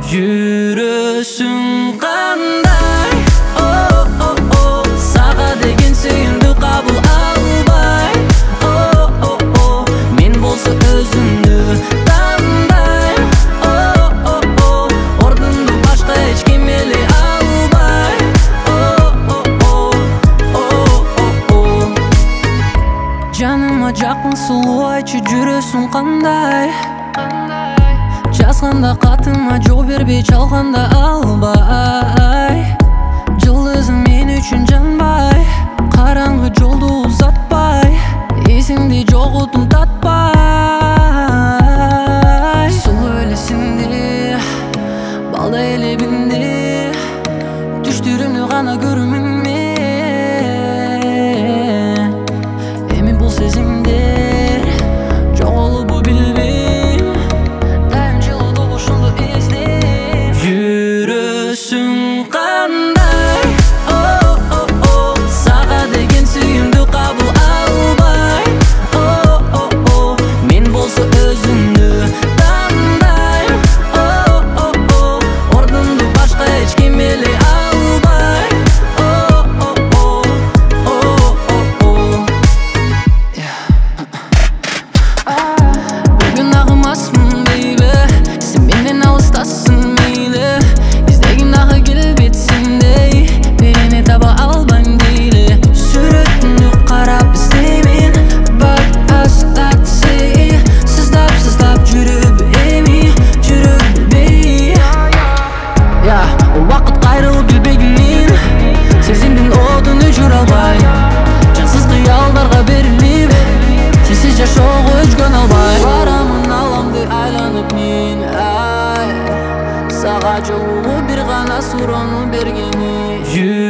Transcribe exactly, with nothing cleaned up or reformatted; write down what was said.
Жүрөсүң кандай, о о о сага деген сүйүүмдү кабыл албай, о о о мен болсо өзүмдү тандайм, о о о ордунду башка эч ким эле албай, о о о о о жаныма жакын сулуу айтчы жүрөсүң кандай, жазганда катыма жол бербей чалганда албай, жылдызың мен үчүн жанбай, караңгы жолду узатпай, эсиңди жоготуп татпай, сулуу элесиңди балдай эле бинди, түштөрүмдү гана көрөмүн мен, эми бул сезимдер жоголобу билбейм. Жүрөсүң кандай, о о о сага деген сүйүүмдү кабыл албай, о о о мен болсо өзүмдү тандайм, о о о ордунду башка эч ким эле албай, о о о о о бүгүн агымасмын бейби, сен менден алыстасың мейли, ага келбет сендей, мени таба албайм дейли, сүрөтүңдү карап издеймин, but I start to say, сыздап сыздап жүрүп эми, жүрүп билбей, я убакыт кайрылып билбейм мен, сезимдин отун өчүрө албай, жансыз кыялдарга берилип, сенсиз жашоого өчкөн албай, барамын аламды айланып мен, ай сага жолугу бир гана суроону бергени.